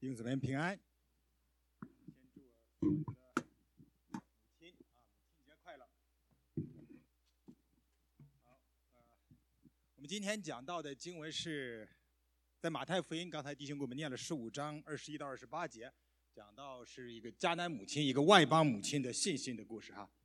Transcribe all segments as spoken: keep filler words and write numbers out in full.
弟兄姊妹平安。先祝我的母亲啊，母亲节快乐。好，呃，我们今天讲到的经文是在马太福音，刚才弟兄给我们念了十五章二十一到二十八节，讲到是一个迦南母亲，一个外邦母亲的信心的故事哈。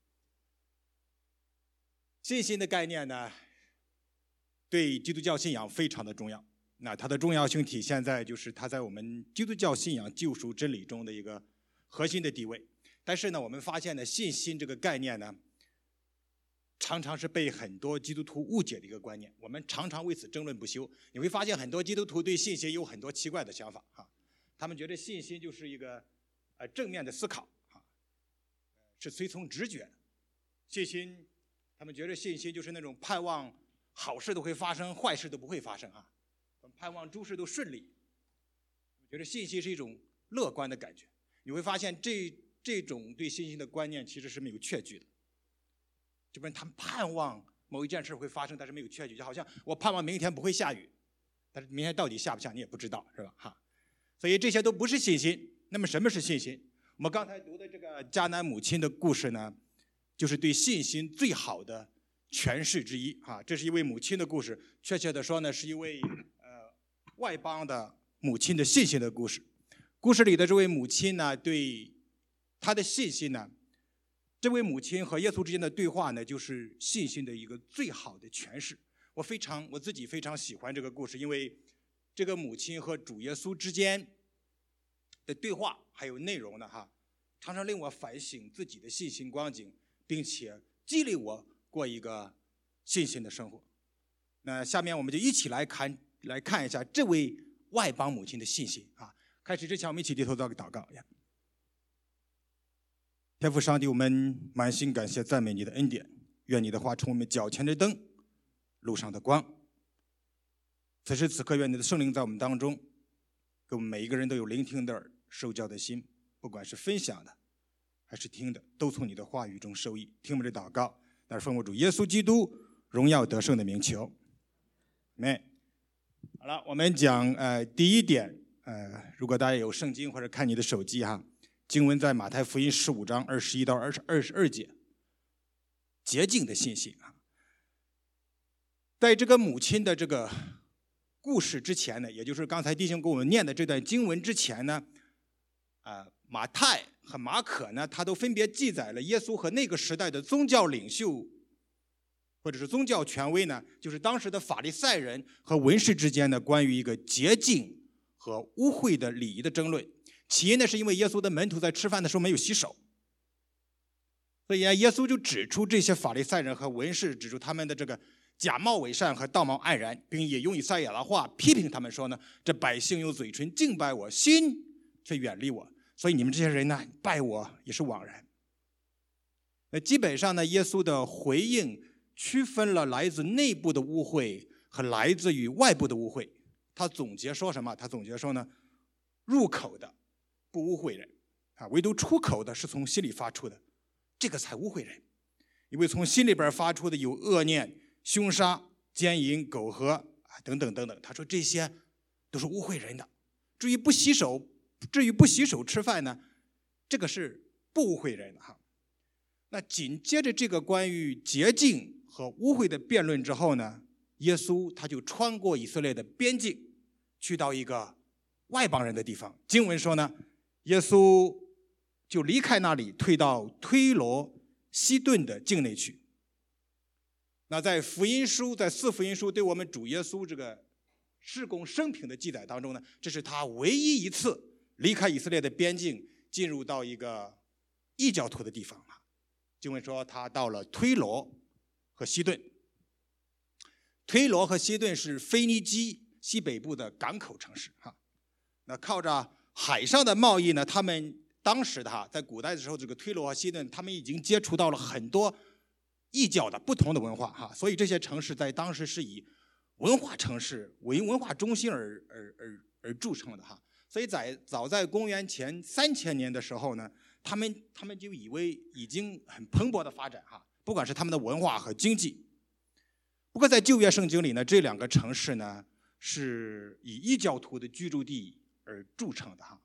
信心的概念呢，对基督教信仰非常的重要。那它的重要性体现在就是它在我们基督教信仰救赎真理中的一个核心的地位。但是呢，我们发现呢，信心这个概念呢，常常是被很多基督徒误解的一个观念。我们常常为此争论不休。你会发现很多基督徒对信心有很多奇怪的想法哈，他们觉得信心就是一个呃正面的思考哈，是随从直觉的。信心，他们觉得信心就是那种盼望好事都会发生，坏事都不会发生啊。盼望诸事都顺利，我觉得信心是一种乐观的感觉。你会发现这这种对信心的观念其实是没有确据的。就比如他们盼望某一件事会发生，但是没有确据，就好像我盼望明天不会下雨，但是明天到底下不下你也不知道，是吧？哈，所以这些都不是信心。那么什么是信心？我们刚才读的这个迦南母亲的故事呢，就是对信心最好的诠释之一哈。这是一位母亲的故事，确切的说呢，是一位外邦的母亲的信心的故事。故事里的这位母亲呢，对她的信心呢，这位母亲和耶稣之间的对话呢，就是信心的一个最好的诠释。我非常我自己非常喜欢这个故事，因为这个母亲和主耶稣之间的对话还有内容呢，哈，常常令我反省自己的信心光景，并且激励我过一个信心的生活。那下面我们就一起来看。来看一下这位外邦母亲的信心啊！开始之前，我们一起低头做个祷告呀。天父上帝，我们满心感谢赞美你的恩典，愿你的话成我们脚前的灯，路上的光。此时此刻，愿你的圣灵在我们当中，给我们每一个人都有聆听的耳、受教的心，不管是分享的还是听的，都从你的话语中受益。听我们的祷告，那是奉我主耶稣基督荣耀得胜的名求，阿们。好了，我们讲呃第一点，呃，如果大家有圣经或者看你的手机哈，经文在马太福音十五章二十一到二十二十二节，洁净的信心啊。在这个母亲的这个故事之前呢，也就是刚才弟兄给我们念的这段经文之前呢，啊、呃，马太和马可呢，他都分别记载了耶稣和那个时代的宗教领袖。或者是宗教权威呢，就是当时的法利赛人和文士之间的关于一个洁净和污秽的礼仪的争论。起因呢，是因为耶稣的门徒在吃饭的时候没有洗手，所以呢，耶稣就指出这些法利赛人和文士，指出他们的这个假冒伪善和道貌岸然，并也用以赛亚的话批评他们说呢：这百姓用嘴唇敬拜我，心却远离我，所以你们这些人呢，拜我也是枉然。那基本上呢，耶稣的回应区分了来自内部的污秽和来自于外部的污秽。他总结说什么？他总结说呢，入口的不污秽人啊，唯独出口的是从心里发出的，这个才污秽人。因为从心里边发出的有恶念、凶杀、奸淫、苟合啊等等等等。他说这些都是污秽人的。至于不洗手，至于不洗手吃饭呢，这个是不污秽人的哈。那紧接着这个关于洁净和污秽的辩论之后呢，耶稣他就穿过以色列的边境，去到一个外邦人的地方。经文说呢，耶稣就离开那里，退到推罗西顿的境内去。那在福音书，在四福音书对我们主耶稣这个事工生平的记载当中呢，这是他唯一一次离开以色列的边境，进入到一个异教徒的地方。经文说他到了推罗和西顿。推罗和西顿是腓尼基西北部的港口城市哈。那靠着海上的贸易呢，他们当时的哈，在古代的时候，这个推罗和西顿，他们已经接触到了很多异教的不同的文化哈，所以这些城市在当时是以文化城市为文化中心而而而而著称的哈。所以在早在公元前三千年的时候呢，他们他们就以为已经很蓬勃的发展哈，不管是他们的文化和经济。不过在旧约圣经里呢，这两个城市呢是以异教徒的居住地而著称的哈。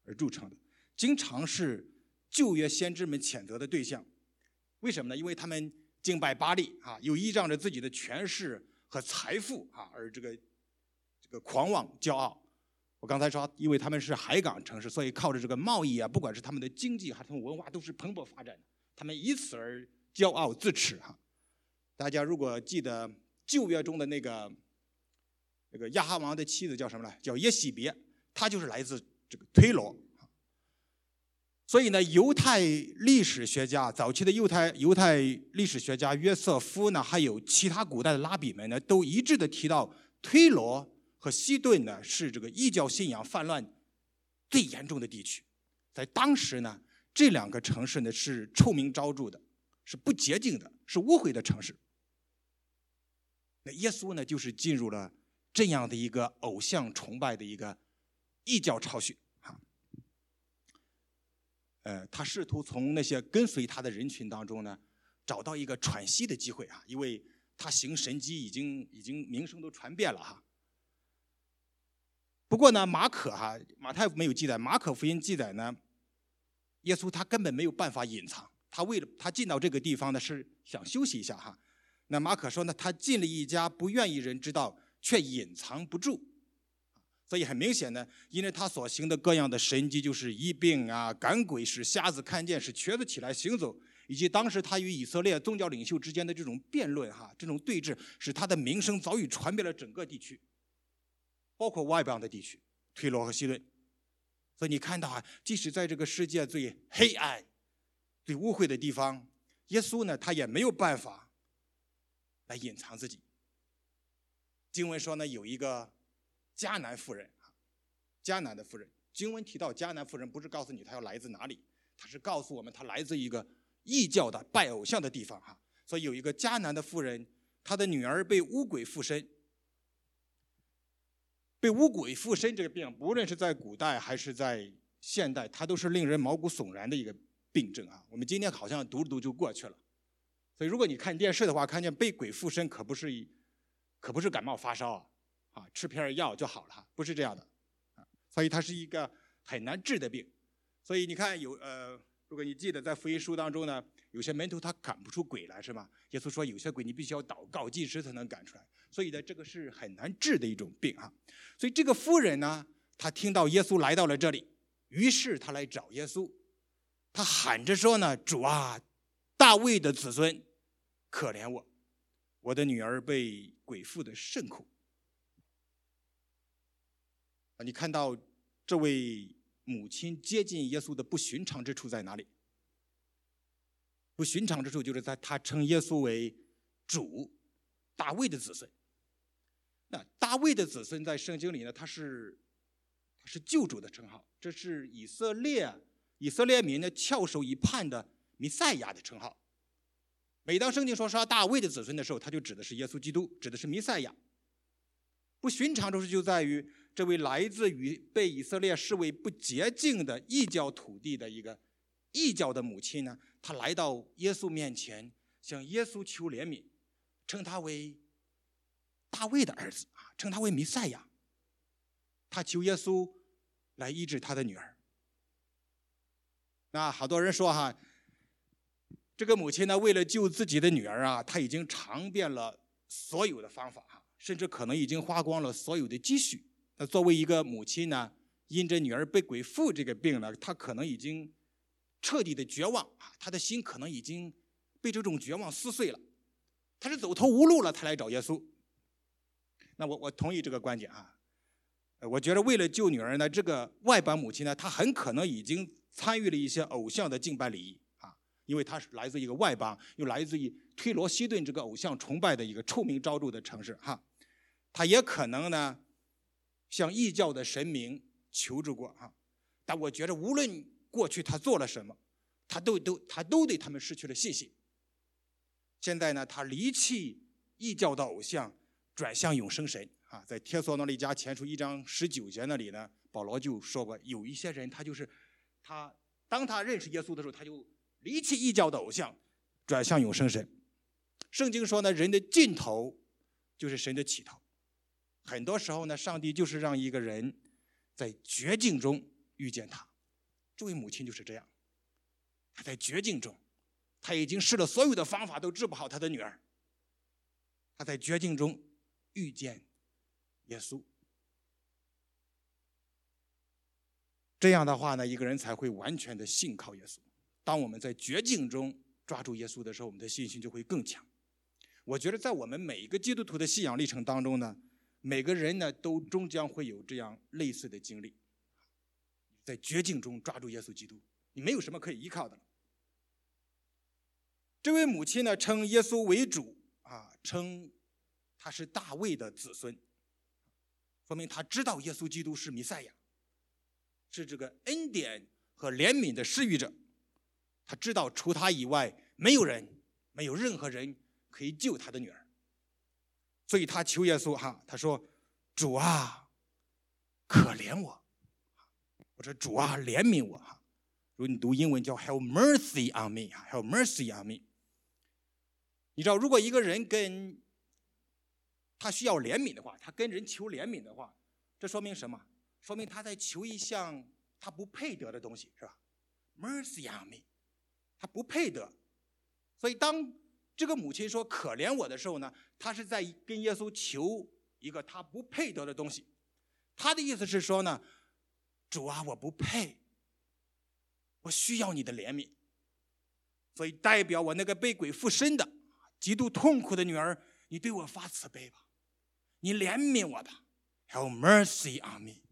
而著称的，经常是旧约先知们谴责的对象。为什么呢？因为他们敬拜巴力啊，又依仗着自己的权势和财富啊，而这个这个狂妄骄傲。我刚才说，因为他们是海港城市，所以靠着这个贸易啊，不管是他们的经济还是他们文化，都是蓬勃发展的。他们以此而骄傲自持哈。大家如果记得旧约中的那个那个亚哈王的妻子叫什么呢？叫耶洗别，她就是来自这个推罗。所以呢，犹太历史学家早期的犹太犹太历史学家约瑟夫呢，还有其他古代的拉比们呢，都一致的提到推罗和西顿呢是这个异教信仰泛滥最严重的地区。在当时呢，这两个城市呢是臭名昭著的，是不洁净的，是污秽的城市。那耶稣呢，就是进入了这样的一个偶像崇拜的一个异教巢穴哈。呃，他试图从那些跟随他的人群当中呢，找到一个喘息的机会啊，因为他行神迹已经已经名声都传遍了哈。不过呢，马可哈马太没有记载，马可福音记载呢，耶稣他根本没有办法隐藏，他为了他进到这个地方呢是想休息一下哈。那马可说呢，他进了一家不愿意人知道，却隐藏不住。所以很明显呢，因为他所行的各样的神迹，就是医病啊、赶鬼、使瞎子看见、使瘸子起来行走，以及当时他与以色列宗教领袖之间的这种辩论哈，这种对峙，使他的名声早已传遍了整个地区，包括外邦的地区，推罗和西顿。所以你看到啊，即使在这个世界最黑暗、最污秽的地方，耶稣呢，他也没有办法来隐藏自己。经文说呢，有一个迦南妇人，迦南的妇人。经文提到迦南妇人，不是告诉你她要来自哪里，她是告诉我们她来自一个异教的拜偶像的地方哈。所以有一个迦南的妇人，她的女儿被污鬼附身。被污鬼附身这个病，不论是在古代还是在现代，它都是令人毛骨悚然的一个病症啊。我们今天好像读了读就过去了。所以如果你看电视的话，看见被鬼附身，可不是可不是感冒发烧啊。啊，吃片药就好了，不是这样的，啊，所以它是一个很难治的病。所以你看有呃，如果你记得在福音书当中呢，有些门徒他赶不出鬼来是吗？耶稣说有些鬼你必须要祷告祭司才能赶出来，所以呢这个是很难治的一种病啊。所以这个妇人呢，她听到耶稣来到了这里，于是她来找耶稣，她喊着说呢：“主啊，大卫的子孙，可怜我，我的女儿被鬼附的甚苦。”你看到这位母亲接近耶稣的不寻常之处在哪里？不寻常之处就是在他称耶稣为主，大卫的子孙。那大卫的子孙在圣经里呢，他是他是救主的称号，这是以色列以色列民呢翘首以盼的弥赛亚的称号。每当圣经说是大卫的子孙的时候，他就指的是耶稣基督，指的是弥赛亚。不寻常之处就在于，这位来自于被以色列视为不洁净的异教土地的一个异教的母亲呢，她来到耶稣面前，向耶稣求怜悯，称他为大卫的儿子啊，称他为弥赛亚。他求耶稣来医治他的女儿。那好多人说哈，这个母亲呢，为了救自己的女儿啊，她已经尝遍了所有的方法哈，甚至可能已经花光了所有的积蓄。那作为一个母亲呢，因着女儿被鬼附这个病呢，她可能已经彻底的绝望啊，她的心可能已经被这种绝望撕碎了，她是走投无路了，她来找耶稣。那我我同意这个观点啊，我觉得为了救女儿呢，这个外邦母亲呢，她很可能已经参与了一些偶像的敬拜礼仪啊，因为她是来自一个外邦，又来自于推罗西顿这个偶像崇拜的一个臭名昭著的城市哈，她也可能呢向异教的神明求助过哈，但我觉得无论过去他做了什么，他都都他都对他们失去了信心。现在呢，他离弃异教的偶像，转向永生神啊。在帖撒罗尼迦前书一章十九节那里呢，保罗就说过，有一些人他就是他，当他认识耶稣的时候，他就离弃异教的偶像，转向永生神。圣经说呢，人的尽头就是神的起头。很多时候呢，上帝就是让一个人在绝境中遇见他， 这位母亲就是这样，她在绝境中，她已经试了所有的方法都治不好她的女儿，她在绝境中遇见耶稣。这样的话呢，一个人才会完全的信靠耶稣。当我们在绝境中抓住耶稣的时候，我们的信心就会更强。我觉得在我们每一个基督徒的信仰历程当中呢，每个人呢都终将会有这样类似的经历，在绝境中抓住耶稣基督，你没有什么可以依靠的了。这位母亲呢称耶稣为主啊，称他是大卫的子孙，说明他知道耶稣基督是弥赛亚，是这个恩典和怜悯的施予者。他知道除他以外没有人，没有任何人可以救他的女儿，所以他求耶稣哈，他说：“主啊，可怜我。”或者主啊，怜悯我哈。如果你读英文叫 Have mercy on me Have mercy on me。你知道，如果一个人跟他需要怜悯的话，他跟人求怜悯的话，这说明什么？说明他在求一项他不配得的东西，是吧 ？Mercy on me， 他不配得。所以当这个母亲说可怜我的时候呢，她是在跟耶稣求一个她不配得的东西。她的意思是说呢，主啊，我不配，我需要你的怜悯。所以代表我那个被鬼附身的极度痛苦的女儿，你对我发慈悲吧，你怜悯我吧 ，Have mercy on me。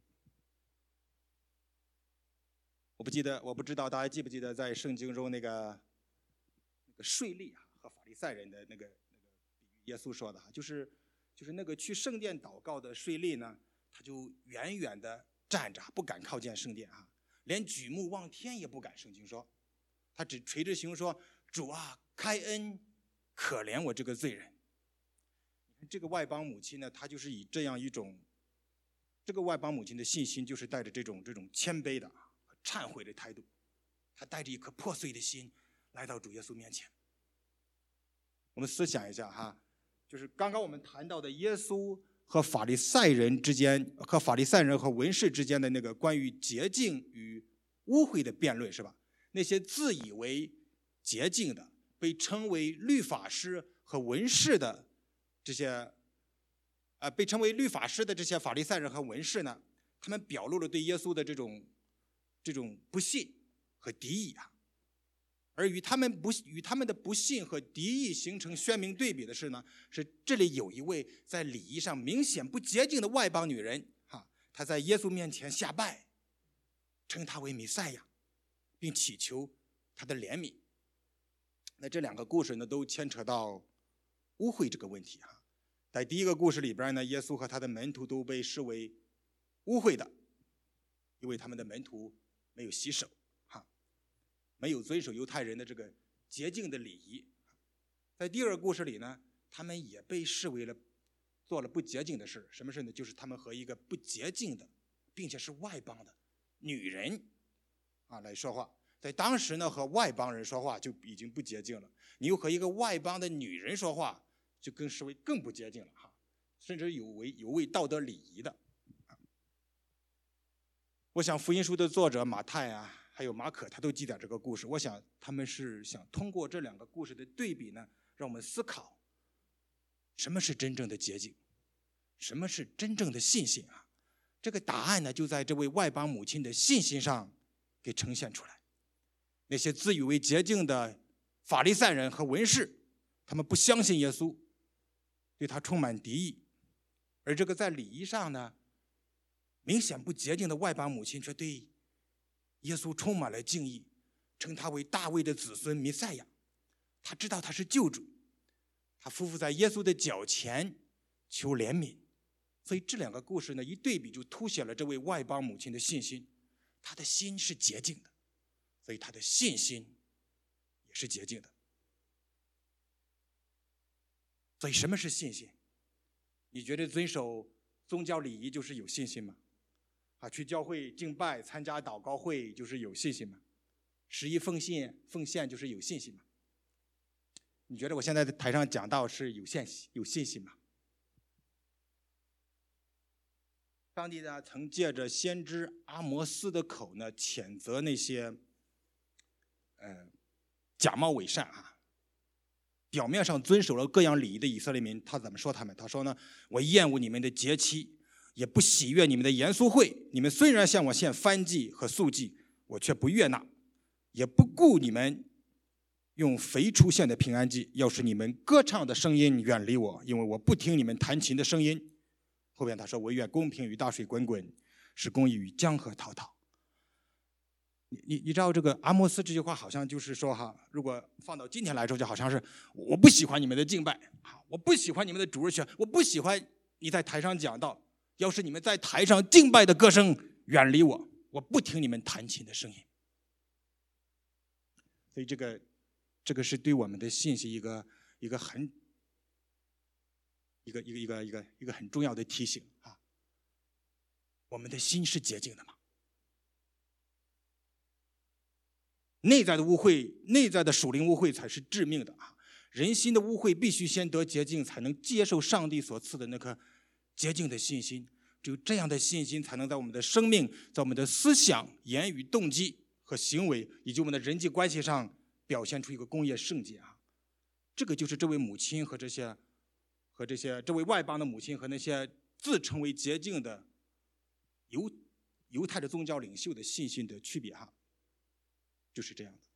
我不记得，我不知道大家记不记得在圣经中那个那个税吏啊和法利赛人的那个那个比喻，耶稣说的哈，就是就是那个去圣殿祷告的税吏呢，他就远远的站着，不敢靠近圣殿啊，连举目望天也不敢。圣经说，他只垂着胸说：“主啊，开恩，可怜我这个罪人。”这个外邦母亲呢，她就是以这样一种，这个外邦母亲的信心就是带着这种这种谦卑的、忏悔的态度，她带着一颗破碎的心来到主耶稣面前。我们思想一下哈，就是刚刚我们谈到的耶稣和法利赛人之间，和法利赛人和文士之间的那个关于洁净与污秽的辩论，是吧？那些自以为洁净的，被称为律法师和文士的这些，呃，被称为律法师的这些法利赛人和文士呢，他们表露了对耶稣的这种这种不信和敌意啊。而与他们不与他们的不信和敌意形成鲜明对比的是呢，是这里有一位在礼仪上明显不洁净的外邦女人，哈，她在耶稣面前下拜，称他为弥赛亚，并祈求他的怜悯。那这两个故事呢，都牵扯到污秽这个问题哈。在第一个故事里边呢，耶稣和他的门徒都被视为污秽的，因为他们的门徒没有洗手。没有遵守犹太人的这个洁净的礼仪。在第二个故事里呢，他们也被视为了做了不洁净的事。什么事呢？就是他们和一个不洁净的并且是外邦的女人啊来说话。在当时呢，和外邦人说话就已经不洁净了，你又和一个外邦的女人说话，就更视为更不洁净了哈，甚至有违有违道德礼仪的。我想福音书的作者马太啊还有马可，他都记载这个故事。我想他们是想通过这两个故事的对比呢，让我们思考什么是真正的洁净，什么是真正的信心啊？这个答案呢，就在这位外邦母亲的信心上给呈现出来。那些自以为洁净的法利赛人和文士，他们不相信耶稣，对他充满敌意；而这个在礼仪上呢，明显不洁净的外邦母亲，却对耶稣充满了敬意，称他为大卫的子孙弥赛亚。他知道他是救主，他匍匐在耶稣的脚前求怜悯。所以这两个故事呢，一对比就凸显了这位外邦母亲的信心。他的心是洁净的，所以他的信心也是洁净的。所以什么是信心？你觉得遵守宗教礼仪就是有信心吗？啊，去教会敬拜、参加祷告会就是有信心吗？十一奉献奉献就是有信心吗？你觉得我现在在台上讲道是有信有信心吗？ 上帝呢曾借着先知阿摩斯的口呢，谴责那些呃假冒伪善啊，表面上遵守了各样礼仪的以色列民，他怎么说他们？他说呢，我厌恶你们的节期，也不喜悦你们的严肃会。你们虽然向我献燔祭和素祭，我却不悦纳，也不顾你们用肥畜献的平安祭。要是你们歌唱的声音远离我，因为我不听你们弹琴的声音。后边他说，我愿公平与大水滚滚，使公义与江河滔滔。你你你知道这个阿摩斯这句话好像就是说哈，如果放到今天来说，就好像是我不喜欢你们的敬拜，我不喜欢你们的主日学，我不喜欢你在台上讲道。要是你们在台上敬拜的歌声远离我，我不听你们弹琴的声音。所以这个这个是对我们的信息一个一个很一个一个一个一个一个很重要的提醒啊。我们的心是洁净的吗？内在的污秽，内在的属灵污秽才是致命的啊！人心的污秽必须先得洁净，才能接受上帝所赐的那颗洁净的信心。只有这样的信心，才能在我们的生命、在我们的思想、言语、动机和行为，以及我们的人际关系上表现出一个公义圣洁啊！这个就是这位母亲和这些和这些这位外邦的母亲和那些自称为洁净的犹犹太的宗教领袖的信心的区别哈。就是这样的。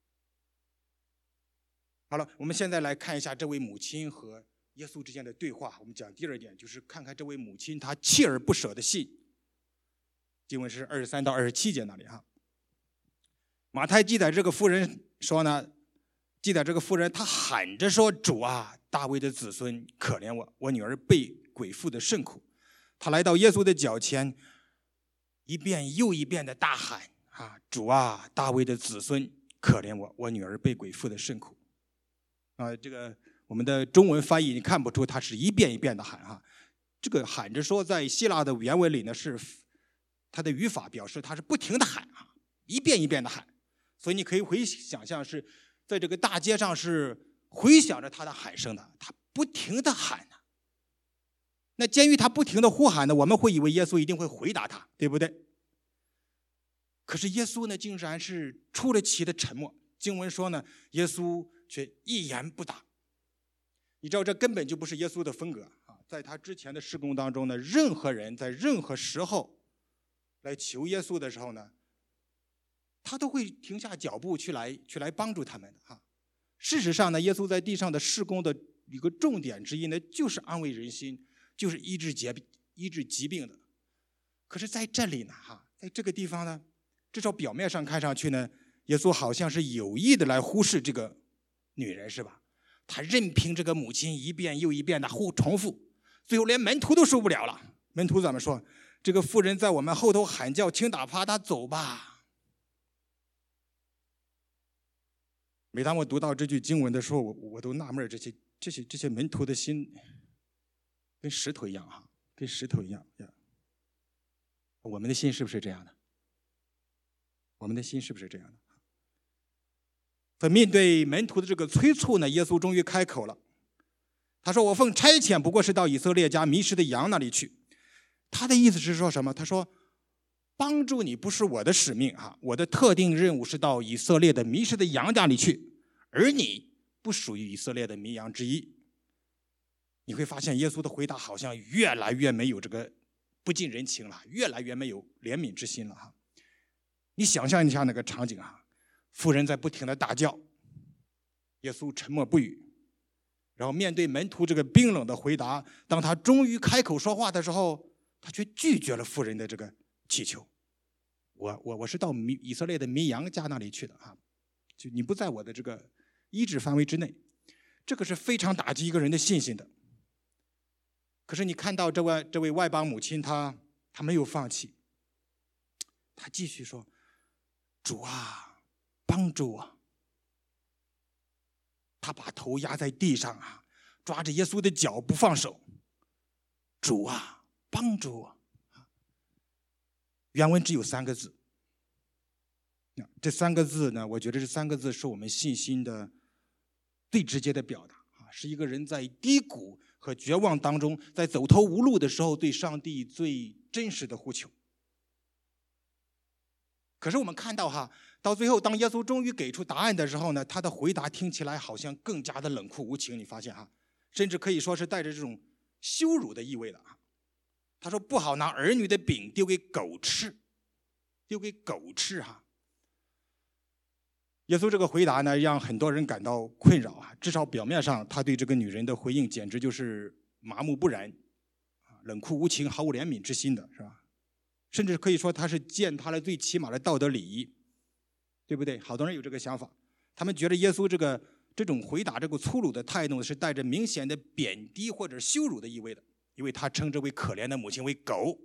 好了，我们现在来看一下这位母亲和耶稣之间的对话。我们讲第二点，就是看看这位母亲她锲而不舍的信。经文是二十三到二十七节那里哈。马太记载这个妇人说呢，记载这个妇人她喊着说：“主啊，大卫的子孙，可怜我，我女儿被鬼附的甚苦。”她来到耶稣的脚前，一遍又一遍的大喊。啊，主啊，大卫的子孙，可怜我，我女儿被鬼附的甚苦。啊，这个我们的中文翻译你看不出他是一遍一遍的喊哈，这个喊着说在希腊的原文里呢是它的语法表示他是不停的喊啊，一遍一遍的喊，所以你可以回想象是在这个大街上是回响着他的喊声的，他不停的喊呢。那鉴于他不停的呼喊呢，我们会以为耶稣一定会回答他，对不对？可是耶稣呢，竟然是出了奇的沉默。经文说呢，耶稣却一言不答。你知道，这根本就不是耶稣的风格啊！在他之前的事工当中呢，任何人在任何时候来求耶稣的时候呢，他都会停下脚步去来去来帮助他们的哈。事实上呢，耶稣在地上的事工的一个重点之一呢，就是安慰人心，就是医治疾医治疾病的。可是在这里呢，哈，在这个地方呢，至少表面上看上去呢，耶稣好像是有意的来忽视这个女人，是吧？他任凭这个母亲一遍又一遍的呼重复，最后连门徒都受不了了。门徒怎么说？这个妇人在我们后头喊叫，请打发她走吧。每当我读到这句经文的时候，我我都纳闷，这些这些这些门徒的心跟石头一样哈，跟石头一样。我们的心是不是这样的？我们的心是不是这样的？在面对门徒的这个催促呢，耶稣终于开口了。他说：“我奉差遣，不过是到以色列家迷失的羊那里去。”他的意思是说什么？他说：“帮助你不是我的使命啊，我的特定任务是到以色列的迷失的羊家里去，而你不属于以色列的迷羊之一。”你会发现，耶稣的回答好像越来越没有这个不近人情了，越来越没有怜悯之心了哈。你想象一下那个场景啊，妇人在不停的大叫，耶稣沉默不语，然后面对门徒这个冰冷的回答，当他终于开口说话的时候，他却拒绝了妇人的这个祈求。我我我是到以色列的迷羊家那里去的啊，就你不在我的这个医治范围之内，这个是非常打击一个人的信心的。可是你看到这位这位外邦母亲，她她没有放弃，她继续说：“主啊，帮助我。”他把头压在地上啊，抓着耶稣的脚不放手。主啊，帮助我。原文只有三个字，这三个字呢，我觉得这三个字是我们信心的最直接的表达啊，是一个人在低谷和绝望当中，在走投无路的时候，对上帝最真实的呼求。可是我们看到哈，到最后，当耶稣终于给出答案的时候呢，他的回答听起来好像更加的冷酷无情。你发现哈，甚至可以说是带着这种羞辱的意味了啊。他说：“不好拿儿女的饼丢给狗吃，丢给狗吃哈。”耶稣这个回答呢，让很多人感到困扰啊。至少表面上，他对这个女人的回应简直就是麻木不仁，冷酷无情，毫无怜悯之心的，是吧？甚至可以说他是践踏了最起码的道德礼仪，对不对？好多人有这个想法，他们觉得耶稣这个这种回答，这个粗鲁的态度是带着明显的贬低或者羞辱的意味的，因为他称这位可怜的母亲为狗。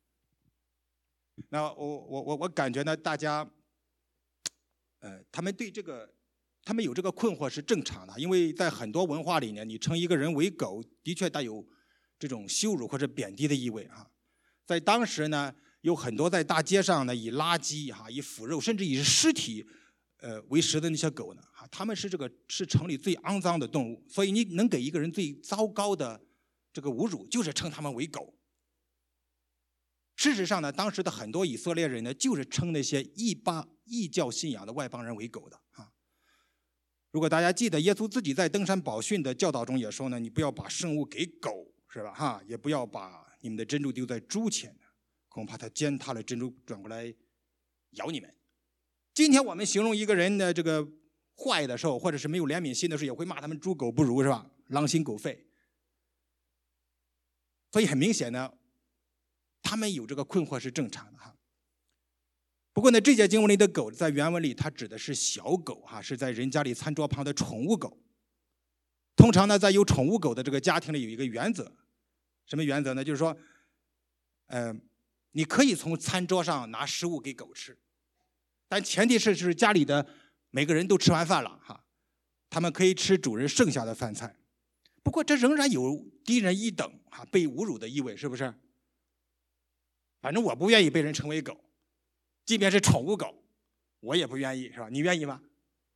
那我我我我感觉呢，大家，呃，他们对这个，他们有这个困惑是正常的，因为在很多文化里呢，你称一个人为狗，的确带有这种羞辱或者贬低的意味啊。在当时呢，有很多在大街上呢，以垃圾哈、以腐肉，甚至以尸体，呃为食的那些狗呢，哈，他们是这个是城里最肮脏的动物，所以你能给一个人最糟糕的这个侮辱，就是称他们为狗。事实上呢，当时的很多以色列人呢，就是称那些异巴异教信仰的外邦人为狗的啊。如果大家记得，耶稣自己在登山宝训的教导中也说呢，你不要把圣物给狗，是吧？哈，也不要把你们的珍珠丢在猪前，恐怕它践踏了珍珠，转过来咬你们。今天我们形容一个人的这个坏的时候，或者是没有怜悯心的时候，也会骂他们猪狗不如，是吧？狼心狗肺。所以很明显呢，他们有这个困惑是正常的哈。不过呢，这节经文里的狗在原文里它指的是小狗哈，是在人家里餐桌旁的宠物狗。通常呢，在有宠物狗的这个家庭里有一个原则，什么原则呢？就是说，呃，你可以从餐桌上拿食物给狗吃，但前提是是家里的每个人都吃完饭了哈，他们可以吃主人剩下的饭菜。不过这仍然有低人一等哈，被侮辱的意味，是不是？反正我不愿意被人称为狗，即便是宠物狗，我也不愿意，是吧？你愿意吗？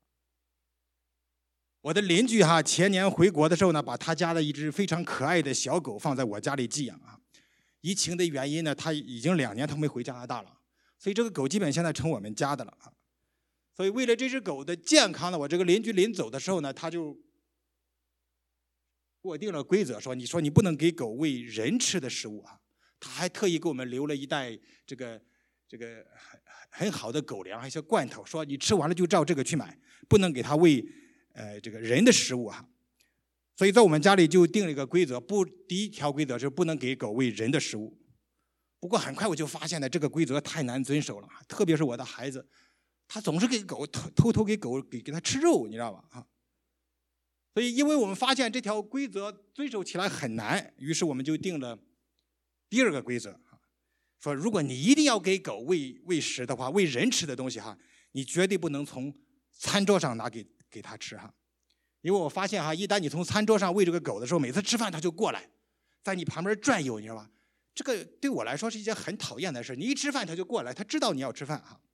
我的邻居哈，前年回国的时候呢，把他家的一只非常可爱的小狗放在我家里寄养啊。疫情的原因呢，他已经两年他没回加拿大了，所以这个狗基本现在成我们家的了啊。所以为了这只狗的健康呢，我这个邻居临走的时候呢，他就给我定了规则，说你说你不能给狗喂人吃的食物啊。他还特意给我们留了一袋这个这个很很好的狗粮，还有一些罐头，说你吃完了就照这个去买，不能给它喂呃这个人的食物啊。所以在我们家里就定了一个规则，不，第一条规则是不能给狗喂人的食物。不过很快我就发现呢，这个规则太难遵守了，特别是我的孩子，他总是给狗偷偷偷给狗给给它吃肉，你知道吧？啊，所以因为我们发现这条规则遵守起来很难，于是我们就定了第二个规则，说如果你一定要给狗喂喂食的话，喂人吃的东西哈，你绝对不能从餐桌上拿给给它吃哈。因为我发现哈，一旦你从餐桌上喂这个狗的时候，每次吃饭它就过来，在你旁边转悠，你知道吧？这个对我来说是一件很讨厌的事。你一吃饭它就过来，它知道你要吃饭哈。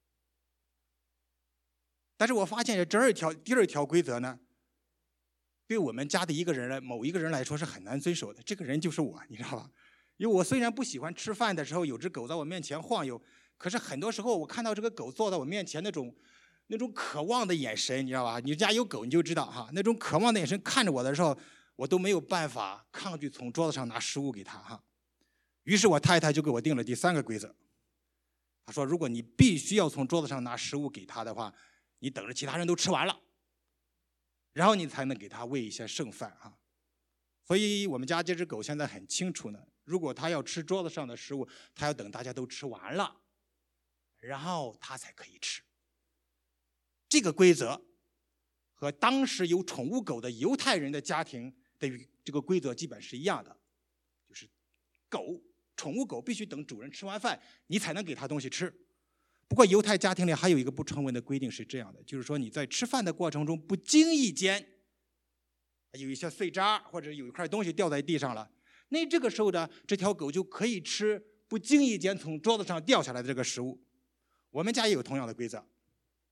但是我发现这二条第二条规则呢，对我们家的一个人来某一个人来说是很难遵守的。这个人就是我，你知道吧？因为我虽然不喜欢吃饭的时候有只狗在我面前晃悠，可是很多时候我看到这个狗坐在我面前那种那种渴望的眼神，你知道吧？你家有狗你就知道哈，那种渴望的眼神看着我的时候，我都没有办法抗拒从桌子上拿食物给它哈。于是我太太就给我定了第三个规则，她说如果你必须要从桌子上拿食物给它的话，你等着其他人都吃完了，然后你才能给它喂一些剩饭哈。所以我们家这只狗现在很清楚呢，如果它要吃桌子上的食物，它要等大家都吃完了，然后它才可以吃。这个规则和当时有宠物狗的犹太人的家庭的这个规则基本是一样的，就是狗宠物狗必须等主人吃完饭，你才能给它东西吃。不过犹太家庭里还有一个不成文的规定是这样的，就是说你在吃饭的过程中不经意间有一些碎渣或者有一块东西掉在地上了，那这个时候呢，这条狗就可以吃不经意间从桌子上掉下来的这个食物。我们家也有同样的规则，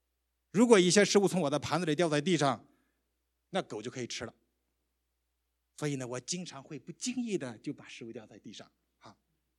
如果一些食物从我的盘子里掉在地上，那狗就可以吃了。 所以呢，我经常会不经意的就把食物掉在地上。好，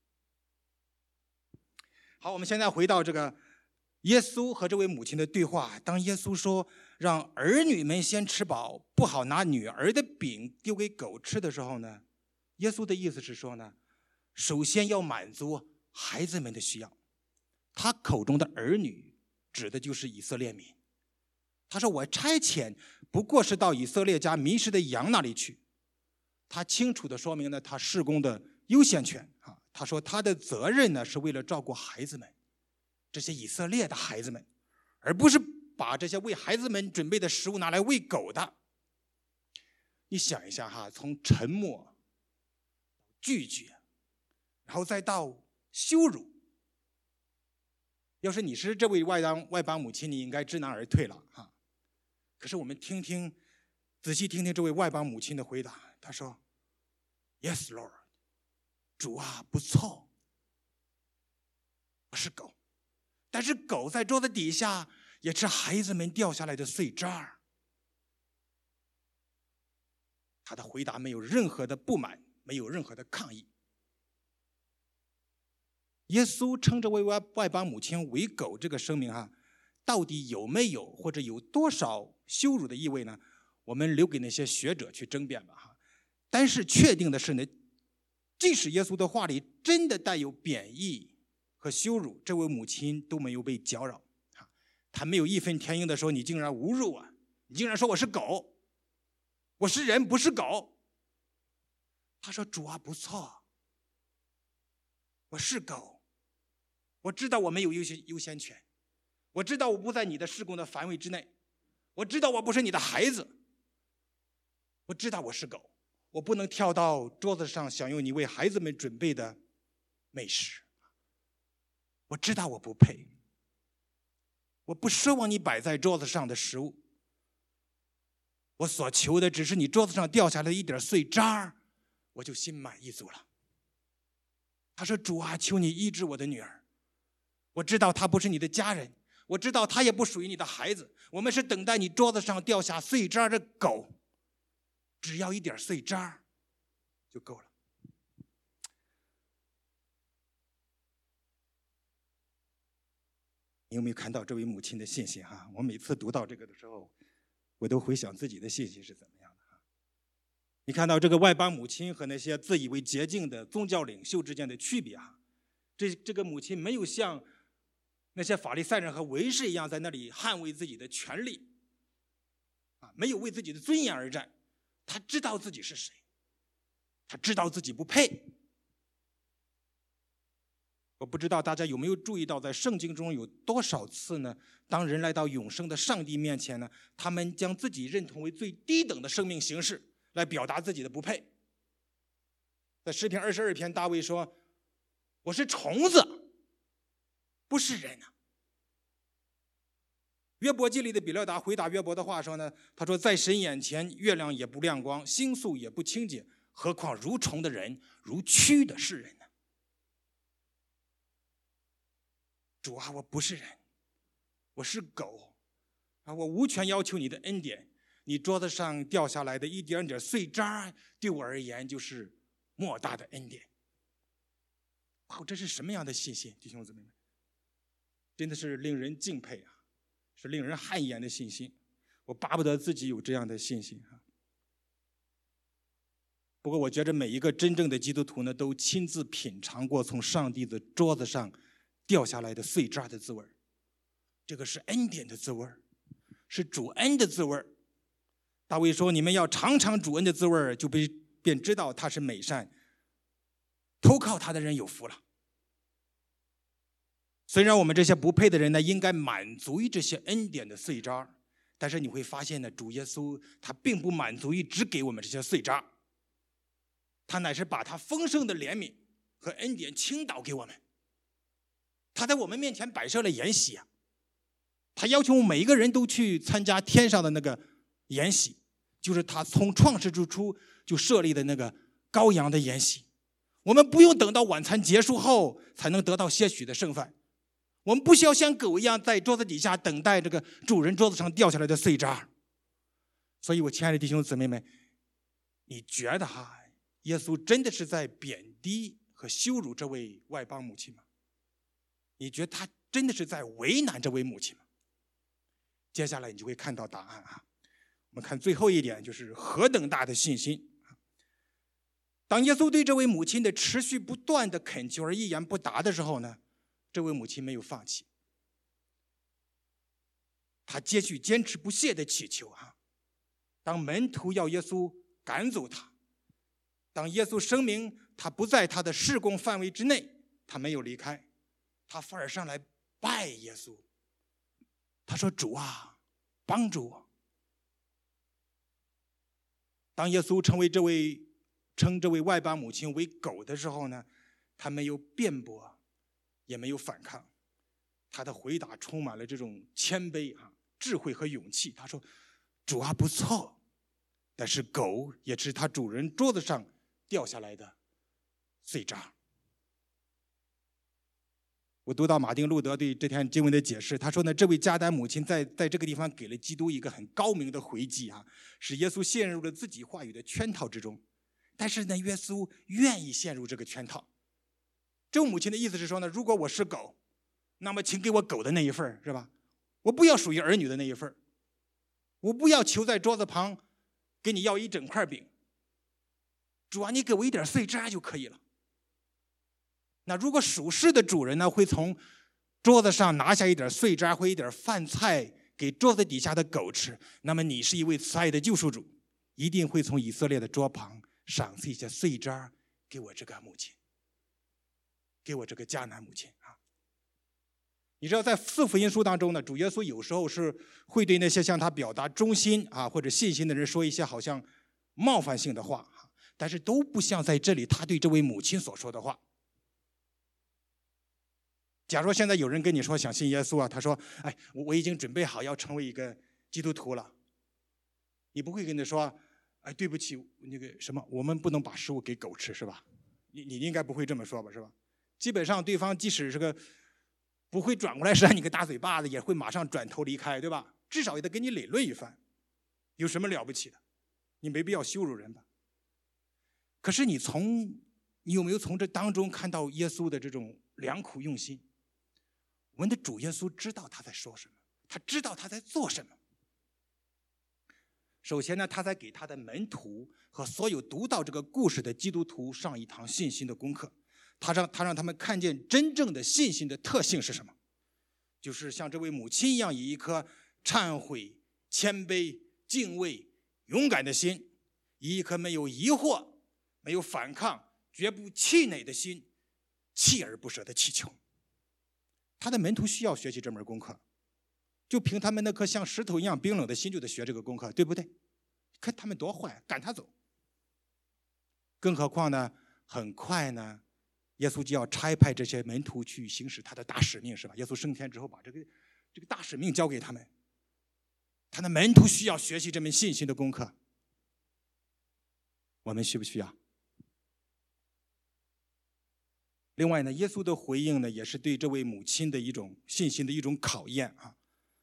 好，我们现在回到这个耶稣和这位母亲的对话。当耶稣说让儿女们先吃饱，不好拿女儿的饼丢给狗吃的时候呢，耶稣的意思是说呢，首先要满足孩子们的需要。他口中的儿女指的就是以色列民。他说我差遣不过是到以色列家迷失的羊那里去。他清楚地说明了他事工的优先权啊。他说他的责任呢是为了照顾孩子们，这些以色列的孩子们，而不是把这些为孩子们准备的食物拿来喂狗的。你想一下哈，从沉默、拒绝，然后再到羞辱。要是你是这位外邦外邦母亲，你应该知难而退了哈。可是我们听听，仔细听听这位外邦母亲的回答。她说 ：“Yes, Lord， 主啊，不错，我是狗，但是狗在桌子底下也吃孩子们掉下来的碎渣。”她的回答没有任何的不满，没有任何的抗议。耶稣称这位外外邦母亲为狗，这个声明哈，到底有没有或者有多少羞辱的意味呢？我们留给那些学者去争辩吧哈。但是确定的是呢，即使耶稣的话里真的带有贬义和羞辱，这位母亲都没有被搅扰。她没有义愤填膺的说：“你竟然侮辱我，你竟然说我是狗，我是人不是狗。”她说：“主啊，不错，我是狗，我知道我没有优先优先权，我知道我不在你的事工的范围之内，我知道我不是你的孩子，我知道我是狗，我不能跳到桌子上享用你为孩子们准备的美食，我知道我不配，我不奢望你摆在桌子上的食物，我所求的只是你桌子上掉下来的一点碎渣，我就心满意足了。”他说：“主啊，求你医治我的女儿，我知道她不是你的家人，我知道她也不属于你的孩子，我们是等待你桌子上掉下碎渣的狗，只要一点碎渣就够了。”你有没有看到这位母亲的信心哈？我每次读到这个的时候，我都回想自己的信心是怎么样的。你看到这个外邦母亲和那些自以为洁净的宗教领袖之间的区别啊？这这个母亲没有像那些法利赛人和文士一样在那里捍卫自己的权利，啊，没有为自己的尊严而战。她知道自己是谁，她知道自己不配。我不知道大家有没有注意到，在圣经中有多少次呢？当人来到永生的上帝面前呢，他们将自己认同为最低等的生命形式，来表达自己的不配。在诗篇二十二篇，大卫说：“我是虫子，不是人啊。”约伯记里的比勒达回答约伯的话说呢，他说：“在神眼前，月亮也不亮光，星宿也不清洁，何况如虫的人，如蛆的是人呢？”主啊，我不是人，我是狗啊！我无权要求你的恩典。你桌子上掉下来的一点点碎渣，对我而言就是莫大的恩典。哇，这是什么样的信心，弟兄姊妹们？真的是令人敬佩啊，是令人汗颜的信心。我巴不得自己有这样的信心啊。不过，我觉着每一个真正的基督徒呢，都亲自品尝过从上帝的桌子上掉下来的碎渣的滋味。这个是恩典的滋味，是主恩的滋味。大卫说：“你们要尝尝主恩的滋味，就便知道他是美善，投靠他的人有福了。”虽然我们这些不配的人呢，应该满足于这些恩典的碎渣，但是你会发现呢，主耶稣他并不满足于只给我们这些碎渣，他乃是把他丰盛的怜悯和恩典倾倒给我们。他在我们面前摆设了筵席啊，他要求每一个人都去参加天上的那个筵席，就是他从创世之初就设立的那个羔羊的筵席。我们不用等到晚餐结束后才能得到些许的剩饭，我们不需要像狗一样在桌子底下等待这个主人桌子上掉下来的碎渣。所以我亲爱的弟兄姊妹们， 你觉得哈，耶稣真的是在贬低和羞辱这位外邦母亲吗？你觉得他真的是在为难这位母亲吗？接下来你就会看到答案啊。我们看最后一点，就是何等大的信心。当耶稣对这位母亲的持续不断的恳求而一言不答的时候呢，这位母亲没有放弃，他继续坚持不懈的祈求啊。当门徒要耶稣赶走他，当耶稣声明他不在他的事工范围之内，他没有离开，他反而上来拜耶稣。他说：“主啊，帮助我。”当耶稣成为这位称这位外邦母亲为狗的时候呢，他没有辩驳，也没有反抗，他的回答充满了这种谦卑啊、智慧和勇气。他说：“主啊，不错，但是狗也是它主人桌子上掉下来的碎渣。”我读到马丁路德对这篇经文的解释，他说呢，这位加丹母亲在在这个地方给了基督一个很高明的回击啊，使耶稣陷入了自己话语的圈套之中。但是呢，耶稣愿意陷入这个圈套。这位母亲的意思是说呢，如果我是狗，那么请给我狗的那一份，是吧？我不要属于儿女的那一份，我不要求在桌子旁给你要一整块饼。主啊，你给我一点碎渣就可以了。那如果属世的主人呢，会从桌子上拿下一点碎渣或一点饭菜给桌子底下的狗吃，那么你是一位慈爱的救赎主，一定会从以色列的桌旁赏赐一些碎渣给我这个母亲，给我这个迦南母亲啊。你知道，在四福音书当中呢，主耶稣有时候是会对那些向他表达忠心啊或者信心的人说一些好像冒犯性的话，但是都不像在这里他对这位母亲所说的话。假如现在有人跟你说想信耶稣啊，他说：“哎，我我已经准备好要成为一个基督徒了。”你不会跟他说：“哎，对不起，那个什么，我们不能把食物给狗吃，是吧？”你你应该不会这么说吧，是吧？基本上对方即使是个不会转过来扇你个大嘴巴子，也会马上转头离开，对吧？至少也得跟你理论一番，有什么了不起的？你没必要羞辱人吧？可是你从你有没有从这当中看到耶稣的这种良苦用心？我们的主耶稣知道他在说什么，他知道他在做什么。首先呢，他在给他的门徒和所有读到这个故事的基督徒上一堂信心的功课。他让他让他们看见真正的信心的特性是什么，就是像这位母亲一样，以一颗忏悔、谦卑、敬畏、勇敢的心，以一颗没有疑惑、没有反抗、绝不气馁的心，锲而不舍的祈求。他的门徒需要学习这门功课，就凭他们那颗像石头一样冰冷的心就得学这个功课，对不对？看他们多坏，赶他走。更何况呢，很快呢，耶稣就要差派这些门徒去行使他的大使命，是吧？耶稣升天之后，把这个这个大使命交给他们，他的门徒需要学习这门信心的功课。我们需不需要？另外呢，耶稣的回应呢，也是对这位母亲的一种信心的一种考验啊。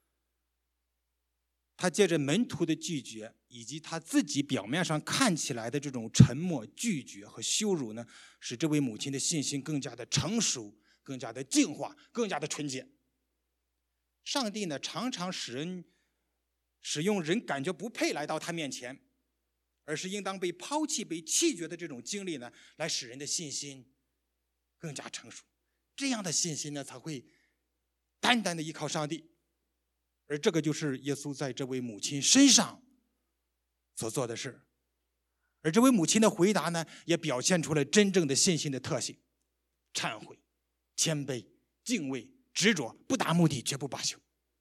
他借着门徒的拒绝，以及他自己表面上看起来的这种沉默、拒绝和羞辱呢，使这位母亲的信心更加的成熟、更加的净化、更加的纯洁。上帝呢，常常使人使用人感觉不配来到他面前，而是应当被抛弃、被弃绝的这种经历呢，来使人的信心更加成熟。这样的信心呢，才会单单的依靠上帝。而这个就是耶稣在这位母亲身上所做的事。而这位母亲的回答呢，也表现出了真正的信心的特性：忏悔、谦卑、敬畏、执着，不达目的绝不罢休。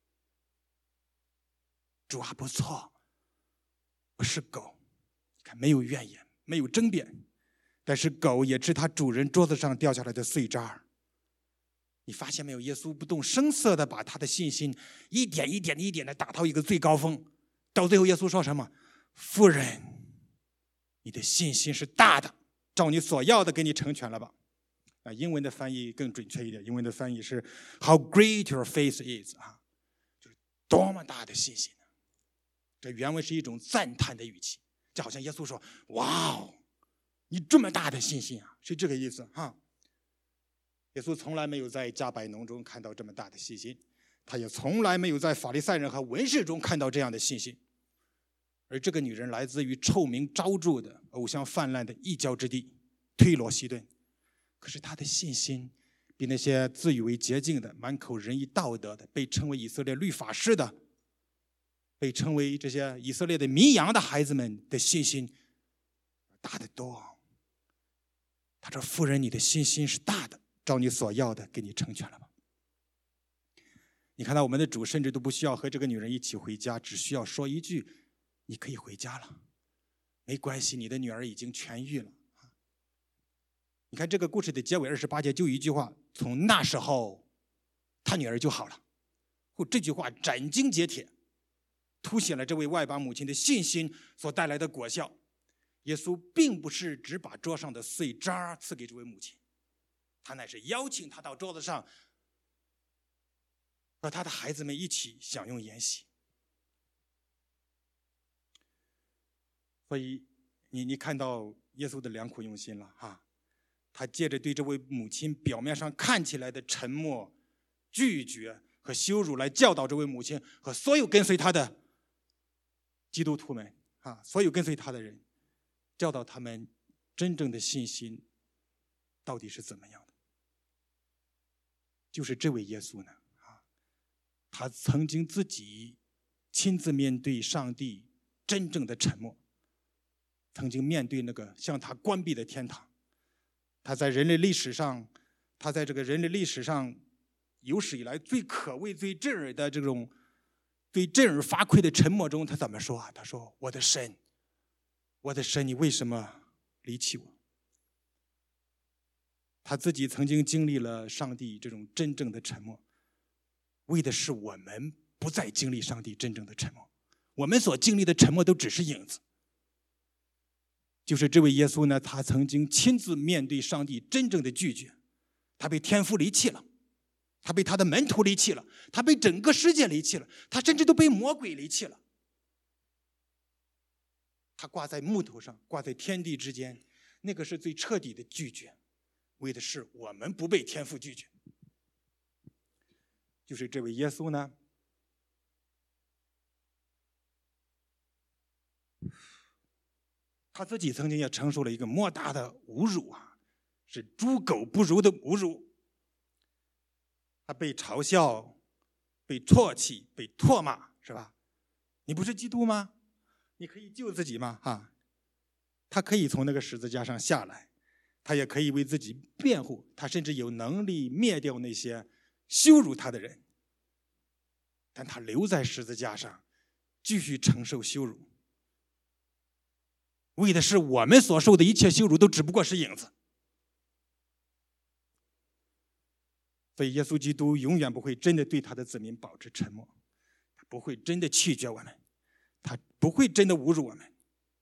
主啊，不错，我是狗，看没有怨言，没有争辩，但是狗也吃它主人桌子上掉下来的碎渣。你发现没有？耶稣不动声色地把他的信心一点一点一点地打到一个最高峰，到最后耶稣说什么？夫人，你的信心是大的，照你所要的给你成全了吧。啊，英文的翻译更准确一点，英文的翻译是 How great your faith is 啊，就是多么大的信心呢？这原文是一种赞叹的语气， 就好像耶稣说：“哇哦，你这么大的信心啊！”是这个意思哈。耶稣从来没有在加百农中看到这么大的信心，他也从来没有在法利赛人和文士中看到这样的信心。而这个女人来自于臭名昭著的偶像泛滥的异教之地推罗西顿，可是她的信心比那些自以为洁净的、满口仁义道德的、被称为以色列律法师的、被称为这些以色列的迷羊的孩子们的信心大得多。他说：“妇人，你的信心是大的，照你所要的给你成全了吧。”你看到我们的主甚至都不需要和这个女人一起回家，只需要说一句：“你可以回家了，没关系，你的女儿已经痊愈了。”你看这个故事的结尾二十八节就一句话：“从那时候，他女儿就好了。”这句话斩钉截铁，凸显了这位外邦母亲的信心所带来的果效。耶稣并不是只把桌上的碎渣赐给这位母亲，他乃是邀请她到桌子上，和他的孩子们一起享用筵席。所以你你看到耶稣的良苦用心了哈，他借着对这位母亲表面上看起来的沉默、拒绝和羞辱，来教导这位母亲和所有跟随他的基督徒们啊，所有跟随他的人，教导他们真正的信心到底是怎么样的。就是这位耶稣呢，啊，他曾经自己亲自面对上帝真正的沉默，曾经面对那个向他关闭的天堂。他在人类历史上，他在这个人类历史上有史以来最可畏、最震耳的这种、最震耳发聩的沉默中，他怎么说啊？他说：“我的神，我的神，你为什么离弃我？”他自己曾经经历了上帝这种真正的沉默，为的是我们不再经历上帝真正的沉默。我们所经历的沉默都只是影子。就是这位耶稣呢，他曾经亲自面对上帝真正的拒绝，他被天父离弃了，他被他的门徒离弃了，他被整个世界离弃了，他甚至都被魔鬼离弃了。他挂在木头上，挂在天地之间，那个是最彻底的拒绝，为的是我们不被天父拒绝。就是这位耶稣呢，他自己曾经也承受了一个莫大的侮辱啊，是猪狗不如的侮辱。他被嘲笑，被唾弃，被唾骂，是吧？你不是基督吗？你可以救自己吗？哈，他可以从那个十字架上下来，他也可以为自己辩护，他甚至有能力灭掉那些羞辱他的人，但他留在十字架上，继续承受羞辱。为的是我们所受的一切羞辱都只不过是影子。所以耶稣基督永远不会真的对他的子民保持沉默，他不会真的弃绝我们，他不会真的侮辱我们，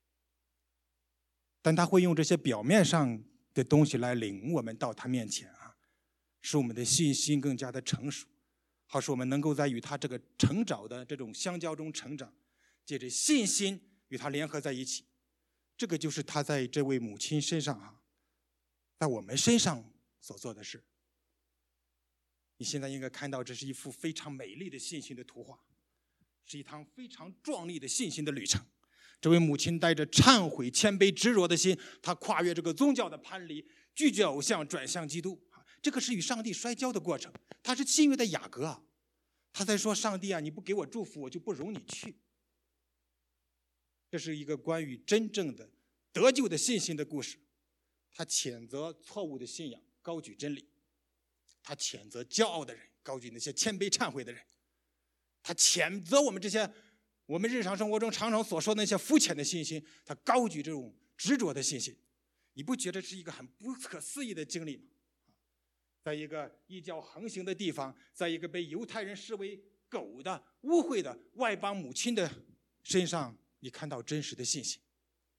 但他会用这些表面上的东西来领我们到他面前啊，使我们的信心更加的成熟，好使我们能够在与他这个成长的这种相交中成长，借着信心与他联合在一起。这个就是他在这位母亲身上啊，在我们身上所做的事。你现在应该看到，这是一幅非常美丽的信心的图画，是一趟非常壮丽的信心的旅程。这位母亲带着忏悔、谦卑、执着的心，她跨越这个宗教的藩篱，拒绝偶像，转向基督。这个是与上帝摔跤的过程。他是新约的雅各啊，他在说：“上帝啊，你不给我祝福，我就不容你去。”这是一个关于真正的得救的信心的故事。他谴责错误的信仰，高举真理；他谴责骄傲的人，高举那些谦卑忏悔的人；他谴责我们这些我们日常生活中常常所说的那些肤浅的信心，他高举这种执着的信心。你不觉得是一个很不可思议的经历吗？在一个异教横行的地方，在一个被犹太人视为狗的污秽的外邦母亲的身上，你看到真实的信心。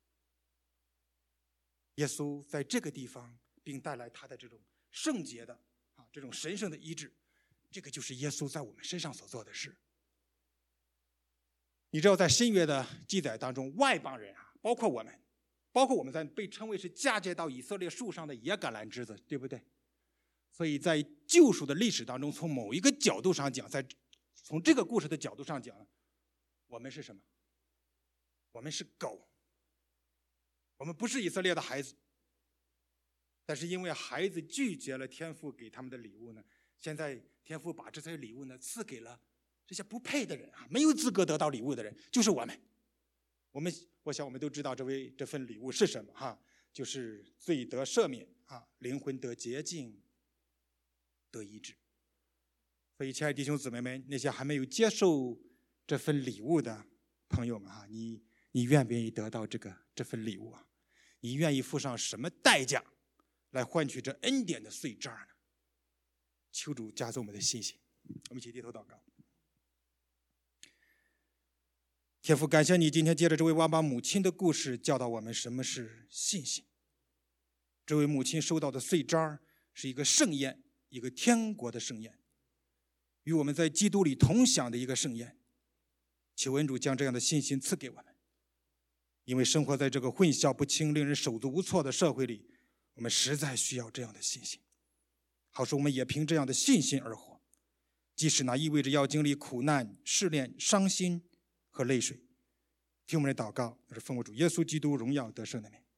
耶稣在这个地方并带来他的这种圣洁的啊，这种神圣的医治，这个就是耶稣在我们身上所做的事。你知道在新约的记载当中，外邦人啊包括我们，包括我们在被称为是嫁接到以色列树上的野橄榄枝子，对不对？所以在救赎的历史当中，从某一个角度上讲，在从这个故事的角度上讲，我们是什么？我们是狗，我们不是以色列的孩子。但是因为孩子拒绝了天父给他们的礼物呢，现在天父把这些礼物呢赐给了这些不配的人啊，没有资格得到礼物的人，就是我们。我们我想我们都知道这位这份礼物是什么哈，就是罪得赦免啊，灵魂得洁净，得医治。所以亲爱的弟兄姊妹们，那些还没有接受这份礼物的朋友们哈，你你愿不愿意得到这个这份礼物啊？你愿意付上什么代价来换取这恩典的碎渣呢？求主加增我们的信心。我们一起低头祷告。天父，感谢你今天借着这位娃娃母亲的故事教导我们什么是信心。这位母亲收到的碎渣是一个盛宴，一个天国的盛宴，与我们在基督里同享的一个盛宴。求恩主将这样的信心赐给我们，因为生活在这个混淆不清、令人手足无措的社会里，我们实在需要这样的信心，好使我们也凭这样的信心而活，即使那意味着要经历苦难、试炼、伤心和泪水。听我们的祷告，是奉我主耶稣基督荣耀得胜的名。